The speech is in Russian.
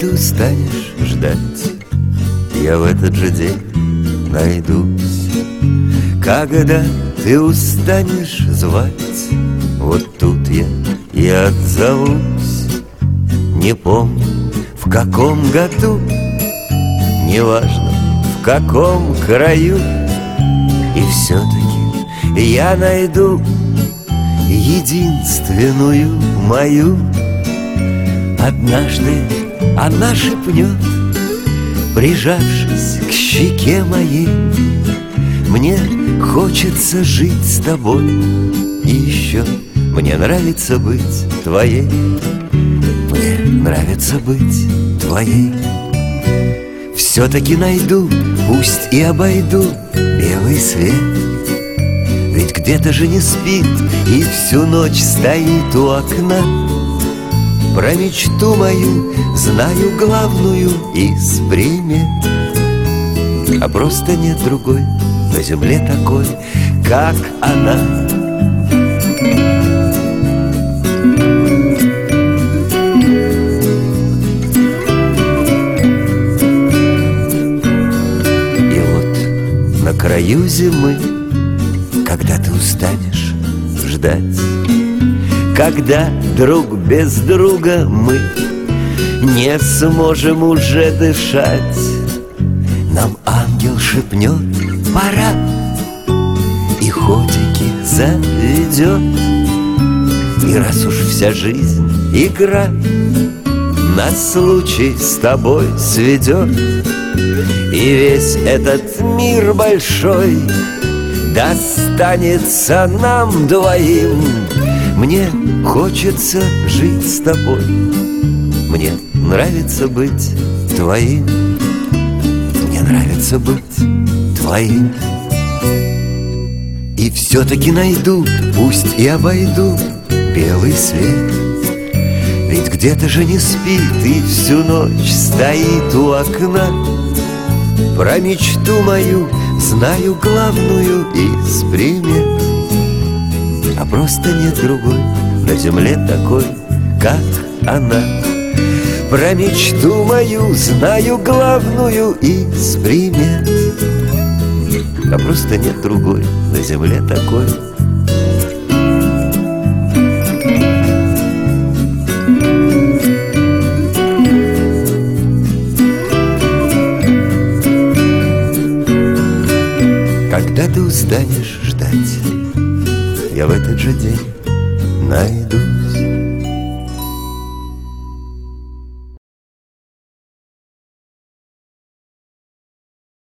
ты устанешь ждать, я в этот же день найдусь. Когда ты устанешь звать, вот тут я и отзовусь. Не помню, в каком году, неважно, в каком краю, и все-таки я найду единственную мою. Однажды она шепнет, прижавшись к щеке моей: мне хочется жить с тобой, и еще мне нравится быть твоей. Мне нравится быть твоей. Все-таки найду, пусть и обойду белый свет, ведь где-то же не спит и всю ночь стоит у окна. Про мечту мою знаю главную из примет, а просто нет другой на земле такой, как она. И вот на краю зимы, когда ты устанешь ждать, когда друг без друга мы не сможем уже дышать, нам ангел шепнет: пора, и ходики заведет. И раз уж вся жизнь игра нас случай с тобой сведет, и весь этот мир большой достанется нам двоим, мне хочется жить с тобой, мне нравится быть твоим, мне нравится быть твоим. И все-таки найду, пусть и обойду белый свет, ведь где-то же не спит и всю ночь стоит у окна. Про мечту мою знаю главную из примет, а просто нет другой на земле такой, как она. Про мечту мою знаю главную из примет, а просто нет другой на земле такой. Когда ты устанешь ждать, я в этот же день найдусь.